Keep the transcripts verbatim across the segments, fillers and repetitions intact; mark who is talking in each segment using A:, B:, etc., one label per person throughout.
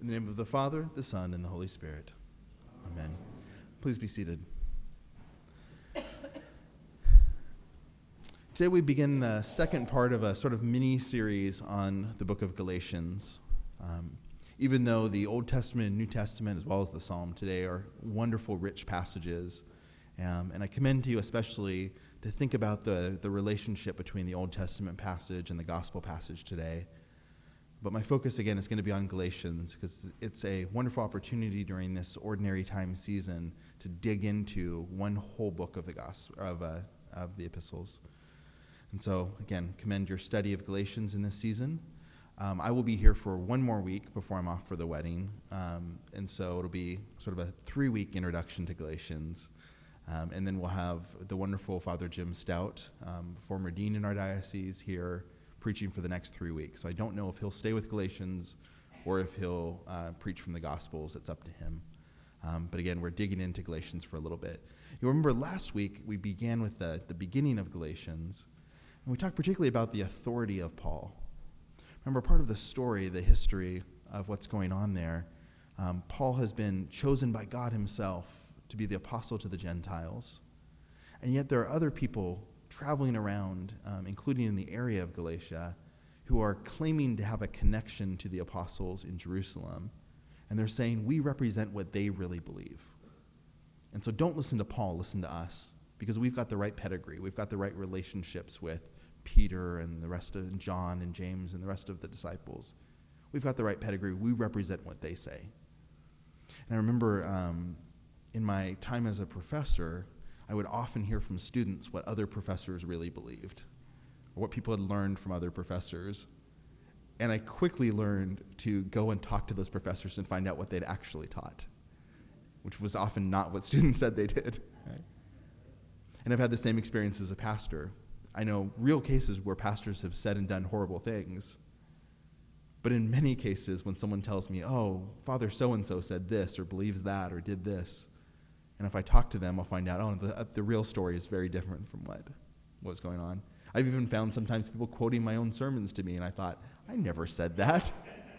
A: In the name of the Father, the Son, and the Holy Spirit. Amen. Please be seated. Today we begin the second part of a sort of mini-series on the book of Galatians. Um, even though the Old Testament and New Testament, as well as the Psalm today, are wonderful, rich passages, um, and I commend to you especially to think about the, the relationship between the Old Testament passage and the Gospel passage today. But my focus, again, is going to be on Galatians because it's a wonderful opportunity during this ordinary time season to dig into one whole book of the gospel, of, uh, of the epistles. And so, again, commend your study of Galatians in this season. Um, I will be here for one more week before I'm off for the wedding. Um, and so it'll be sort of a three-week introduction to Galatians. Um, and then we'll have the wonderful Father Jim Stout, um, former dean in our diocese, here preaching for the next three weeks. So I don't know if he'll stay with Galatians or if he'll uh, preach from the Gospels. It's up to him. Um, but again, we're digging into Galatians for a little bit. You remember last week we began with the, the beginning of Galatians, and we talked particularly about the authority of Paul. Remember, part of the story, the history of what's going on there, um, Paul has been chosen by God himself to be the apostle to the Gentiles. And yet there are other people traveling around, um, including in the area of Galatia, who are claiming to have a connection to the apostles in Jerusalem. And they're saying, we represent what they really believe. And so don't listen to Paul, listen to us, because we've got the right pedigree. We've got the right relationships with Peter and the rest of and John and James and the rest of the disciples. We've got the right pedigree. We represent what they say. And I remember um, in my time as a professor, I would often hear from students what other professors really believed, or what people had learned from other professors. And I quickly learned to go and talk to those professors and find out what they'd actually taught, which was often not what students said they did. Right? And I've had the same experience as a pastor. I know real cases where pastors have said and done horrible things, but in many cases when someone tells me, oh, Father so-and-so said this or believes that or did this, and if I talk to them, I'll find out, oh, the, the real story is very different from what was going on. I've even found sometimes people quoting my own sermons to me, and I thought, I never said that.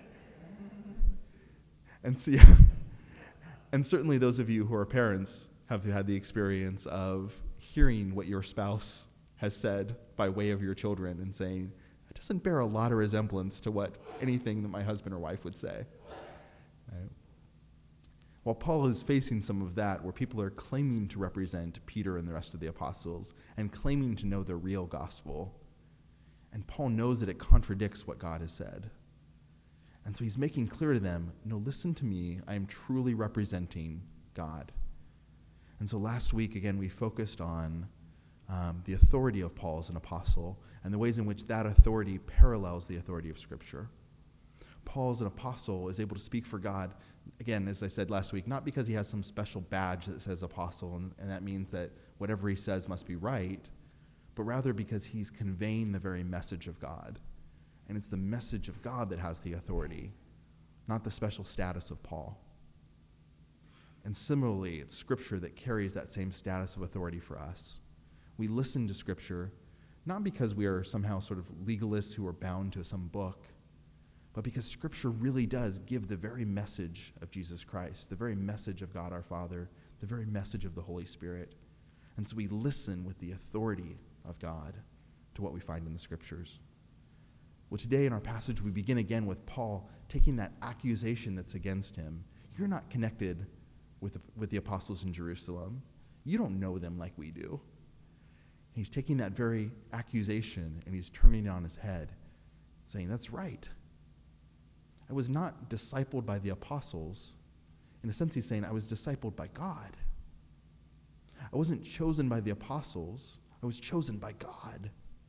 A: And so, yeah. And certainly those of you who are parents have had the experience of hearing what your spouse has said by way of your children and saying, it doesn't bear a lot of resemblance to what anything that my husband or wife would say. Right? While Paul is facing some of that, where people are claiming to represent Peter and the rest of the apostles and claiming to know the real gospel, and Paul knows that it contradicts what God has said. And so he's making clear to them, no, listen to me, I am truly representing God. And so last week, again, we focused on um, the authority of Paul as an apostle and the ways in which that authority parallels the authority of Scripture. Paul as an apostle is able to speak for God, again, as I said last week, not because he has some special badge that says apostle, and, and that means that whatever he says must be right, but rather because he's conveying the very message of God. And it's the message of God that has the authority, not the special status of Paul. And similarly, it's Scripture that carries that same status of authority for us. We listen to Scripture not because we are somehow sort of legalists who are bound to some book, but because Scripture really does give the very message of Jesus Christ, the very message of God our Father, the very message of the Holy Spirit. And so we listen with the authority of God to what we find in the Scriptures. Well, today in our passage, we begin again with Paul taking that accusation that's against him. You're not connected with the, with the apostles in Jerusalem. You don't know them like we do. And he's taking that very accusation and he's turning it on his head, saying, that's right. I was not discipled by the apostles. In a sense, he's saying, I was discipled by God. I wasn't chosen by the apostles. I was chosen by God.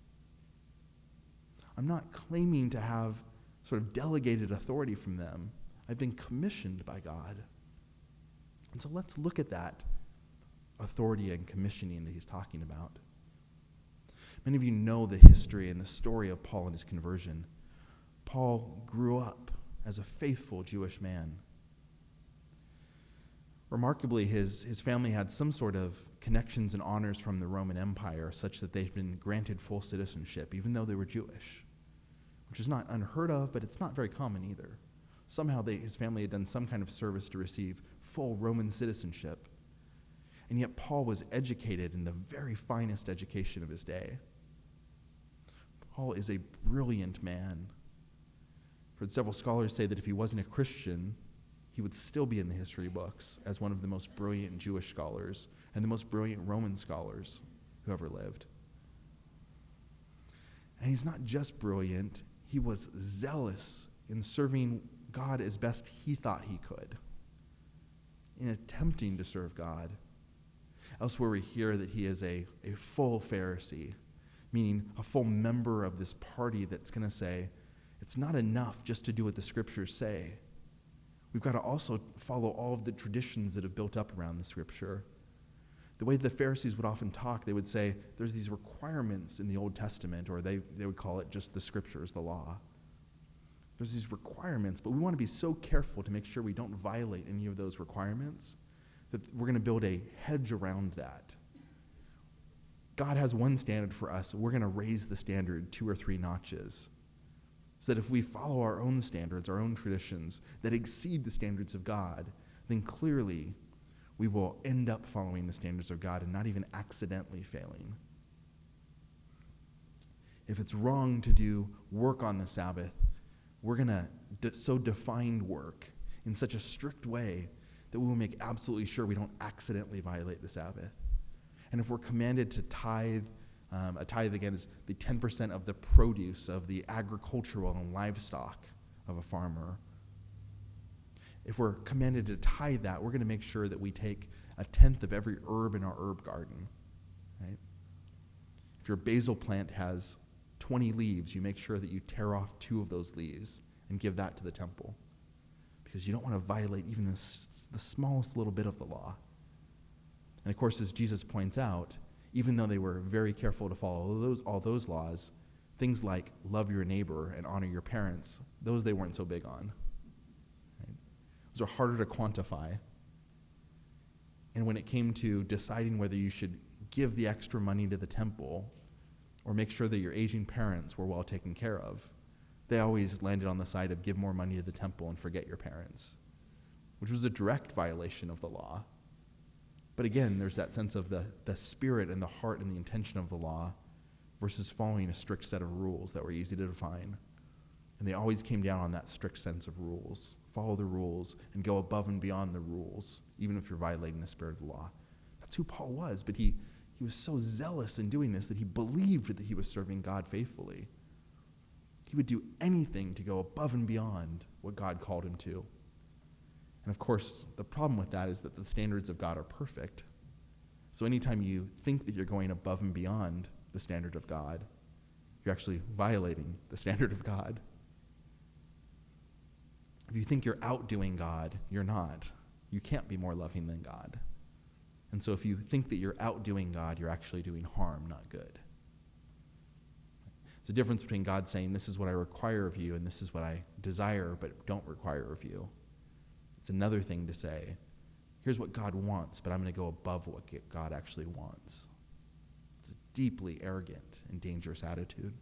A: I'm not claiming to have sort of delegated authority from them. I've been commissioned by God. And so let's look at that authority and commissioning that he's talking about. Many of you know the history and the story of Paul and his conversion. Paul grew up as a faithful Jewish man. Remarkably, his, his family had some sort of connections and honors from the Roman Empire such that they'd been granted full citizenship, even though they were Jewish, which is not unheard of, but it's not very common either. Somehow they, his family had done some kind of service to receive full Roman citizenship. And yet Paul was educated in the very finest education of his day. Paul is a brilliant man. For several scholars say that if he wasn't a Christian, he would still be in the history books as one of the most brilliant Jewish scholars and the most brilliant Roman scholars who ever lived. And he's not just brilliant, he was zealous in serving God as best he thought he could, in attempting to serve God. Elsewhere we hear that he is a, a full Pharisee, meaning a full member of this party that's going to say, it's not enough just to do what the scriptures say. We've got to also follow all of the traditions that have built up around the scripture. The way the Pharisees would often talk, they would say, there's these requirements in the Old Testament, or they, they would call it just the scriptures, the law. There's these requirements, but we want to be so careful to make sure we don't violate any of those requirements that we're going to build a hedge around that. God has one standard for us. We're going to raise the standard two or three notches, so that if we follow our own standards, our own traditions that exceed the standards of God, then clearly we will end up following the standards of God and not even accidentally failing. If it's wrong to do work on the Sabbath, we're going to de- so define work in such a strict way that we will make absolutely sure we don't accidentally violate the Sabbath. And if we're commanded to tithe, um, a tithe again is the ten percent of the produce of the agricultural and livestock of a farmer. If we're commanded to tithe that, we're going to make sure that we take a tenth of every herb in our herb garden. Right? If your basil plant has twenty leaves, you make sure that you tear off two of those leaves and give that to the temple, because you don't want to violate even this, the smallest little bit of the law. And of course, as Jesus points out, even though they were very careful to follow all those, all those laws, things like love your neighbor and honor your parents, those they weren't so big on. Right? Those are harder to quantify. And when it came to deciding whether you should give the extra money to the temple or make sure that your aging parents were well taken care of, they always landed on the side of give more money to the temple and forget your parents, which was a direct violation of the law. But again, there's that sense of the, the spirit and the heart and the intention of the law versus following a strict set of rules that were easy to define. And they always came down on that strict sense of rules. Follow the rules and go above and beyond the rules, even if you're violating the spirit of the law. That's who Paul was, but he, he was so zealous in doing this that he believed that he was serving God faithfully. He would do anything to go above and beyond what God called him to. And of course, the problem with that is that the standards of God are perfect. So anytime you think that you're going above and beyond the standard of God, you're actually violating the standard of God. If you think you're outdoing God, you're not. You can't be more loving than God. And so if you think that you're outdoing God, you're actually doing harm, not good. There's a difference between God saying, this is what I require of you, and this is what I desire but don't require of you. It's another thing to say, here's what God wants, but I'm going to go above what God actually wants. It's a deeply arrogant and dangerous attitude.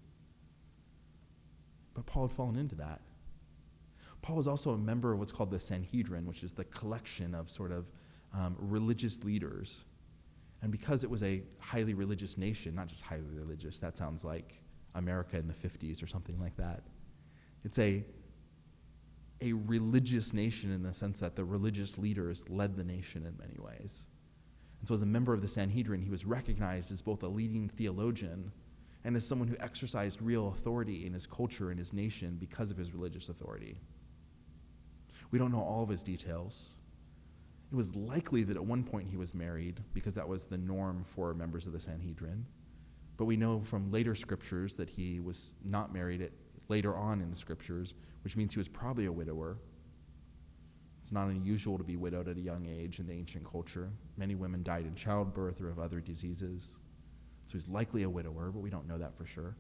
A: But Paul had fallen into that. Paul was also a member of what's called the Sanhedrin, which is the collection of sort of um, religious leaders. And because it was a highly religious nation, not just highly religious, that sounds like America in the fifties or something like that. It's a a religious nation in the sense that the religious leaders led the nation in many ways. And so as a member of the Sanhedrin, he was recognized as both a leading theologian and as someone who exercised real authority in his culture and his nation because of his religious authority. We don't know all of his details. It was likely that at one point he was married because that was the norm for members of the Sanhedrin. But we know from later scriptures that he was not married at, later on in the scriptures, which means he was probably a widower. It's not unusual to be widowed at a young age in the ancient culture. Many women died in childbirth or of other diseases. So he's likely a widower, but we don't know that for sure.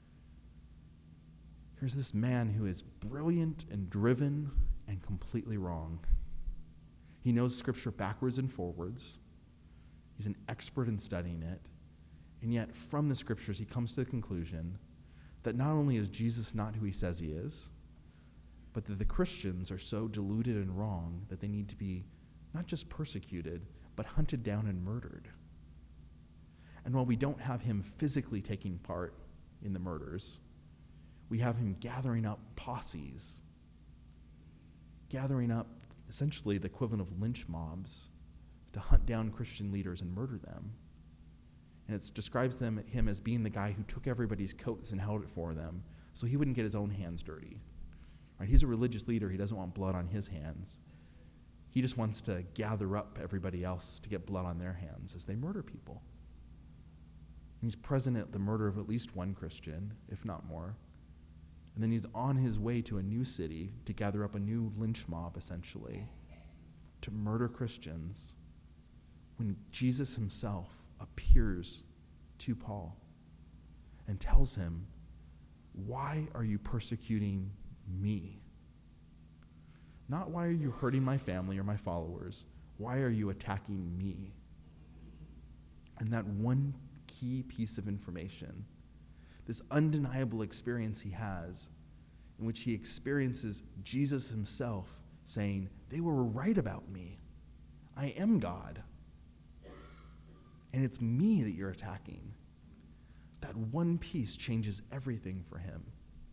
A: Here's this man who is brilliant and driven and completely wrong. He knows Scripture backwards and forwards. He's an expert in studying it. And yet, from the Scriptures, he comes to the conclusion that not only is Jesus not who he says he is, but that the Christians are so deluded and wrong that they need to be not just persecuted, but hunted down and murdered. And while we don't have him physically taking part in the murders, we have him gathering up posses, gathering up essentially the equivalent of lynch mobs to hunt down Christian leaders and murder them. And it describes them, him as being the guy who took everybody's coats and held it for them so he wouldn't get his own hands dirty. Right? He's a religious leader. He doesn't want blood on his hands. He just wants to gather up everybody else to get blood on their hands as they murder people. And he's present at the murder of at least one Christian, if not more. And then he's on his way to a new city to gather up a new lynch mob, essentially, to murder Christians when Jesus himself appears to Paul and tells him, "Why are you persecuting me? Not why are you hurting my family or my followers? Why are you attacking me?" And that one key piece of information, this undeniable experience he has, in which he experiences Jesus himself saying, "They were right about me. I am God. And it's me that you're attacking." That one piece changes everything for him.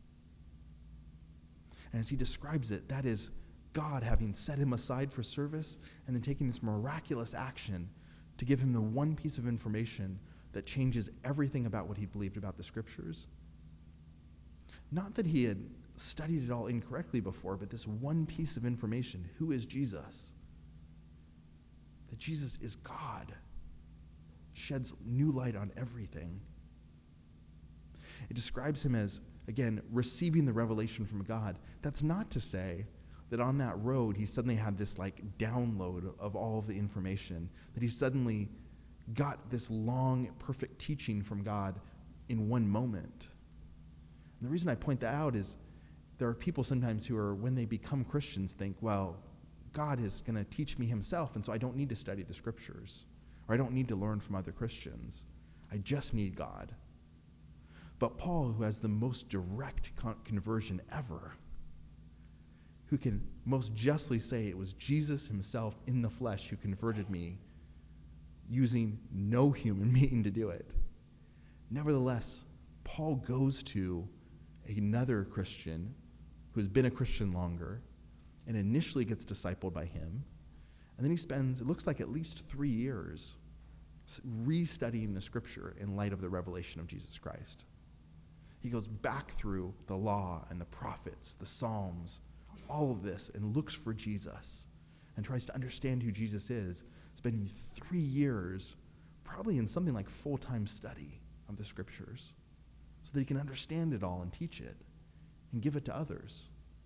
A: And as he describes it, that is God having set him aside for service and then taking this miraculous action to give him the one piece of information that changes everything about what he believed about the scriptures. Not that he had studied it all incorrectly before, but this one piece of information: who is Jesus? That Jesus is God, sheds new light on everything. It describes him as, again, receiving the revelation from God. That's not to say that on that road he suddenly had this like download of all of the information, that he suddenly got this long, perfect teaching from God in one moment. And the reason I point that out is there are people sometimes who are, when they become Christians, think, well, God is going to teach me himself, and so I don't need to study the scriptures, or I don't need to learn from other Christians. I just need God. But Paul, who has the most direct con- conversion ever, who can most justly say it was Jesus himself in the flesh who converted me, using no human being to do it. Nevertheless, Paul goes to another Christian who has been a Christian longer and initially gets discipled by him. And then he spends, it looks like, at least three years restudying the scripture in light of the revelation of Jesus Christ. He goes back through the law and the prophets, the Psalms, all of this, and looks for Jesus and tries to understand who Jesus is, spending three years probably in something like full-time study of the scriptures so that he can understand it all and teach it and give it to others.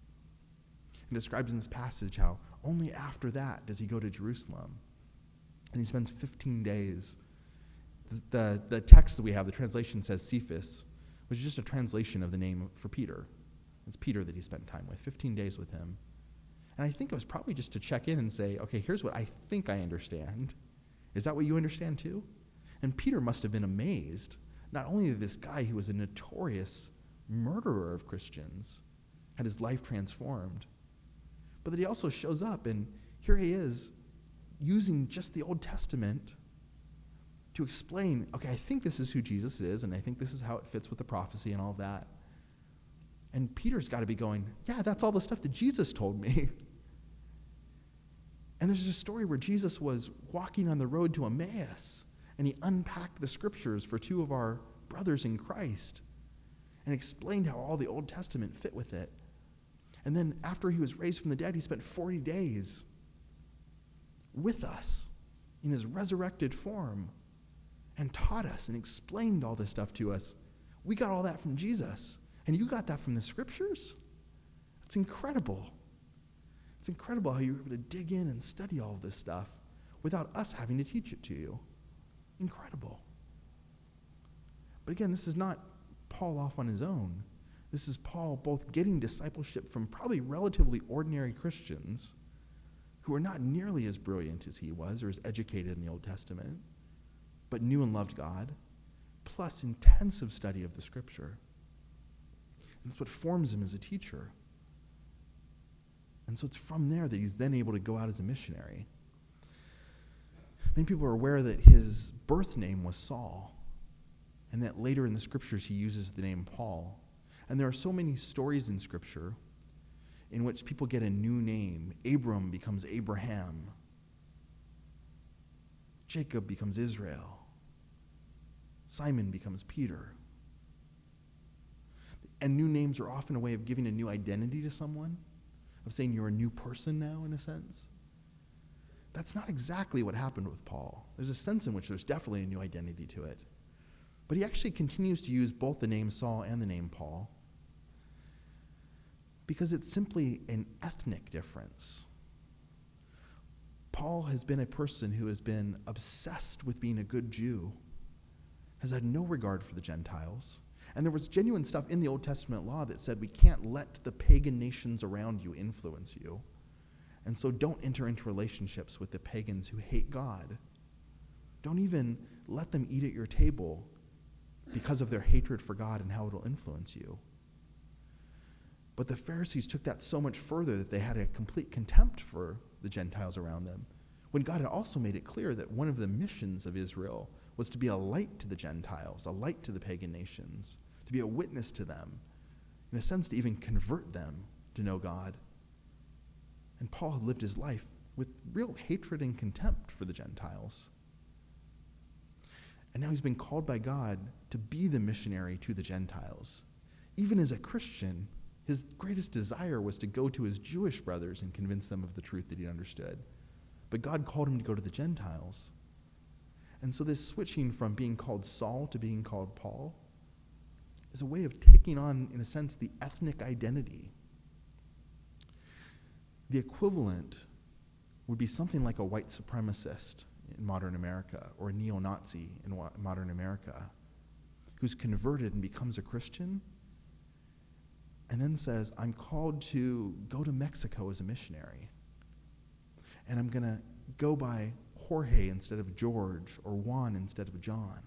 A: He describes in this passage how only after that does he go to Jerusalem, and he spends fifteen days. The, the, the text that we have, the translation says Cephas, which is just a translation of the name for Peter. It's Peter that he spent time with, fifteen days with him. And I think it was probably just to check in and say, okay, here's what I think I understand. Is that what you understand too? And Peter must have been amazed, not only that this guy who was a notorious murderer of Christians had his life transformed, but that he also shows up, and here he is using just the Old Testament to explain, okay, I think this is who Jesus is, and I think this is how it fits with the prophecy and all of that. And Peter's got to be going, yeah, that's all the stuff that Jesus told me. And there's a story where Jesus was walking on the road to Emmaus, and he unpacked the scriptures for two of our brothers in Christ and explained how all the Old Testament fit with it. And then after he was raised from the dead, he spent forty days with us in his resurrected form and taught us and explained all this stuff to us. We got all that from Jesus. And you got that from the scriptures? It's incredible. It's incredible how you were able to dig in and study all of this stuff without us having to teach it to you. Incredible. But again, this is not Paul off on his own. This is Paul both getting discipleship from probably relatively ordinary Christians who are not nearly as brilliant as he was or as educated in the Old Testament, but knew and loved God, plus intensive study of the scripture. And that's what forms him as a teacher. And so it's from there that he's then able to go out as a missionary. Many people are aware that his birth name was Saul, and that later in the scriptures he uses the name Paul. And there are so many stories in scripture in which people get a new name. Abram becomes Abraham. Jacob becomes Israel. Simon becomes Peter. And new names are often a way of giving a new identity to someone, of saying you're a new person now, in a sense. That's not exactly what happened with Paul. There's a sense in which there's definitely a new identity to it. But he actually continues to use both the name Saul and the name Paul because it's simply an ethnic difference. Paul has been a person who has been obsessed with being a good Jew, has had no regard for the Gentiles. And there was genuine stuff in the Old Testament law that said we can't let the pagan nations around you influence you. And so don't enter into relationships with the pagans who hate God. Don't even let them eat at your table because of their hatred for God and how it'll influence you. But the Pharisees took that so much further that they had a complete contempt for the Gentiles around them, when God had also made it clear that one of the missions of Israel was to be a light to the Gentiles, a light to the pagan nations, to be a witness to them, in a sense to even convert them to know God. And Paul had lived his life with real hatred and contempt for the Gentiles. And now he's been called by God to be the missionary to the Gentiles. Even as a Christian, his greatest desire was to go to his Jewish brothers and convince them of the truth that he understood. But God called him to go to the Gentiles. And so this switching from being called Saul to being called Paul is a way of taking on, in a sense, the ethnic identity. The equivalent would be something like a white supremacist in modern America, or a neo-Nazi in wa- modern America, who's converted and becomes a Christian, and then says, I'm called to go to Mexico as a missionary, and I'm going to go by Jorge instead of George, or Juan instead of John.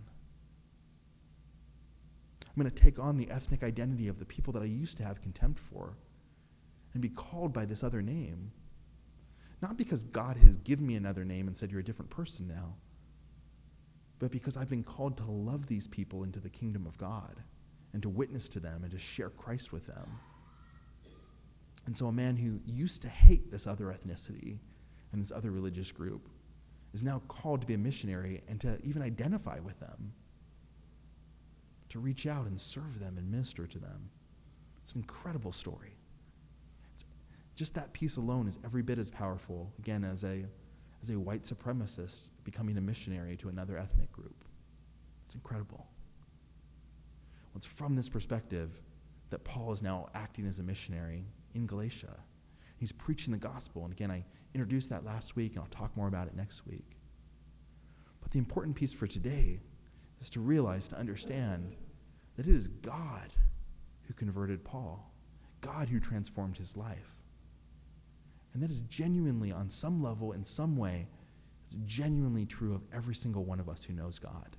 A: I'm going to take on the ethnic identity of the people that I used to have contempt for and be called by this other name. Not because God has given me another name and said you're a different person now, but because I've been called to love these people into the kingdom of God and to witness to them and to share Christ with them. And so a man who used to hate this other ethnicity and this other religious group is now called to be a missionary and to even identify with them, to reach out and serve them and minister to them. It's an incredible story. It's, just that piece alone is every bit as powerful, again, as a, as a white supremacist becoming a missionary to another ethnic group. It's incredible. Well, it's from this perspective that Paul is now acting as a missionary in Galatia. He's preaching the gospel, and again, I introduced that last week, and I'll talk more about it next week. But the important piece for today is to realize, to understand, that it is God who converted Paul, God who transformed his life. And that is genuinely, on some level, in some way, it's genuinely true of every single one of us who knows God.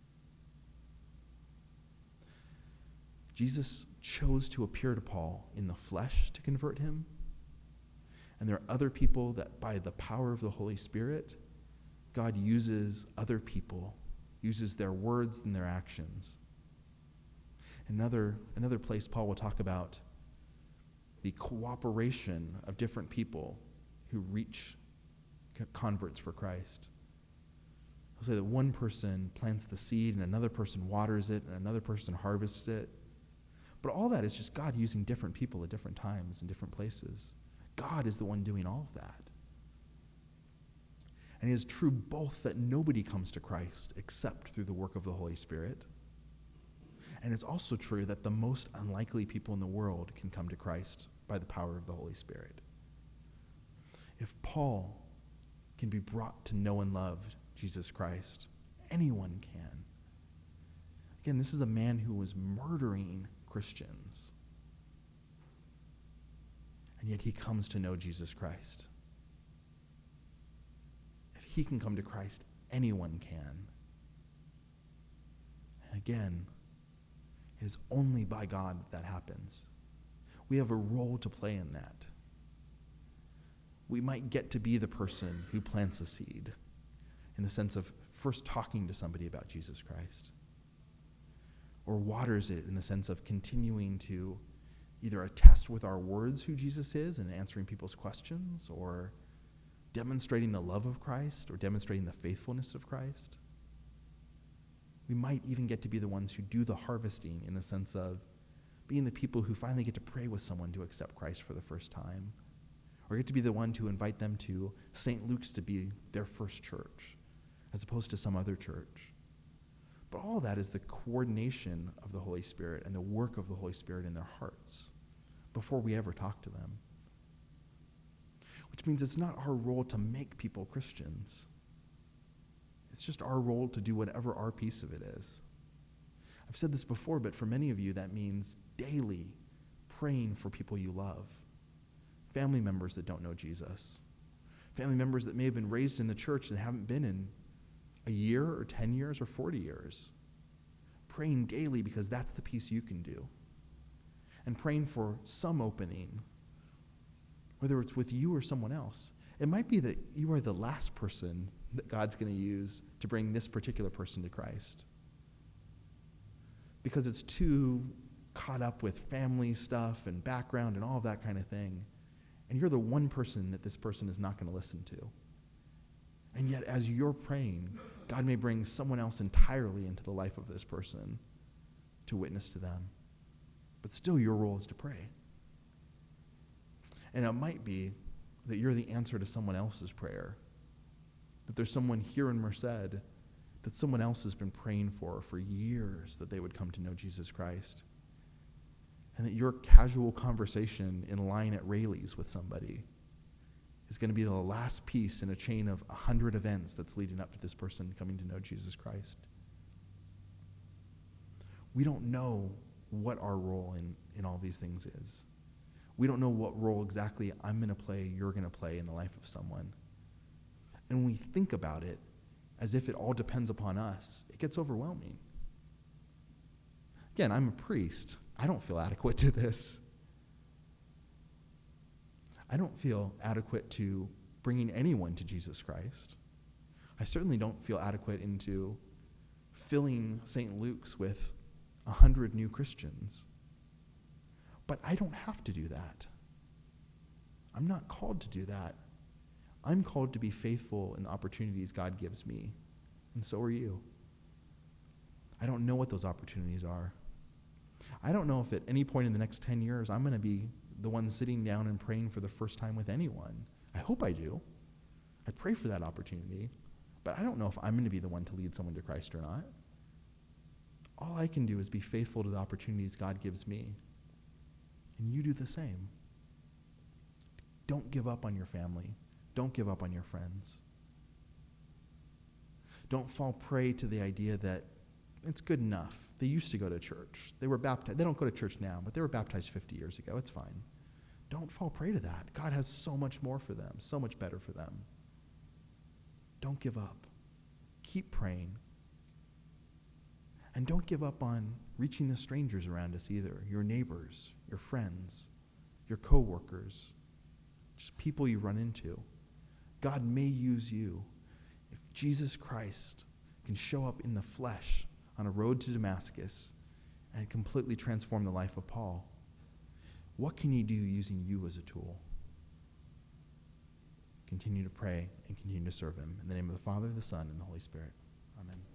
A: Jesus chose to appear to Paul in the flesh to convert him. And there are other people that by the power of the Holy Spirit, God uses other people, uses their words and their actions. Another, another place Paul will talk about the cooperation of different people who reach converts for Christ. He'll say that one person plants the seed and another person waters it and another person harvests it. But all that is just God using different people at different times and different places. God is the one doing all of that. And it is true both that nobody comes to Christ except through the work of the Holy Spirit. And it's also true that the most unlikely people in the world can come to Christ by the power of the Holy Spirit. If Paul can be brought to know and love Jesus Christ, anyone can. Again, this is a man who was murdering Christians. And yet he comes to know Jesus Christ. If he can come to Christ, anyone can. And again, it is only by God that that happens. We have a role to play in that. we might get to be the person who plants a seed in the sense of first talking to somebody about Jesus Christ, or waters it in the sense of continuing to either attest with our words who Jesus is and answering people's questions, or demonstrating the love of Christ, or demonstrating the faithfulness of Christ. We might even get to be the ones who do the harvesting in the sense of being the people who finally get to pray with someone to accept Christ for the first time, or get to be the one to invite them to Saint Luke's to be their first church, as opposed to some other church. But all of that is the coordination of the Holy Spirit and the work of the Holy Spirit in their hearts before we ever talk to them. Which means it's not our role to make people Christians. It's just our role to do whatever our piece of it is. I've said this before, but for many of you, that means daily praying for people you love. Family members that don't know Jesus. Family members that may have been raised in the church and haven't been in a year or ten years or forty years. Praying daily because that's the piece you can do. And praying for some opening, whether it's with you or someone else. It might be that you are the last person that God's going to use to bring this particular person to Christ, because it's too caught up with family stuff and background and all of that kind of thing. And you're the one person that this person is not going to listen to. And yet, as you're praying, God may bring someone else entirely into the life of this person to witness to them. But still, your role is to pray. And it might be that you're the answer to someone else's prayer. That there's someone here in Merced that someone else has been praying for for years that they would come to know Jesus Christ. And that your casual conversation in line at Rayleigh's with somebody is going to be the last piece in a chain of a hundred events that's leading up to this person coming to know Jesus Christ. We don't know what our role in, in all these things is. We don't know what role exactly I'm going to play, you're going to play in the life of someone. And when we think about it as if it all depends upon us, it gets overwhelming. Again, I'm a priest. I don't feel adequate to this. I don't feel adequate to bringing anyone to Jesus Christ. I certainly don't feel adequate into filling Saint Luke's with a hundred new Christians. But I don't have to do that. I'm not called to do that. I'm called to be faithful in the opportunities God gives me, and so are you. I don't know what those opportunities are. I don't know if at any point in the next ten years I'm going to be the one sitting down and praying for the first time with anyone. I hope I do. I pray for that opportunity, but I don't know if I'm going to be the one to lead someone to Christ or not. All I can do is be faithful to the opportunities God gives me, and you do the same. Don't give up on your family. Don't give up on your friends. Don't fall prey to the idea that it's good enough. They used to go to church. They were baptized. They don't go to church now, but they were baptized fifty years ago. It's fine. Don't fall prey to that. God has so much more for them, so much better for them. Don't give up. Keep praying. And don't give up on reaching the strangers around us either. Your neighbors, your friends, your coworkers, just people you run into. God may use you. If Jesus Christ can show up in the flesh on a road to Damascus and completely transform the life of Paul, what can he do using you as a tool? Continue to pray and continue to serve him. In the name of the Father, the Son, and the Holy Spirit. Amen.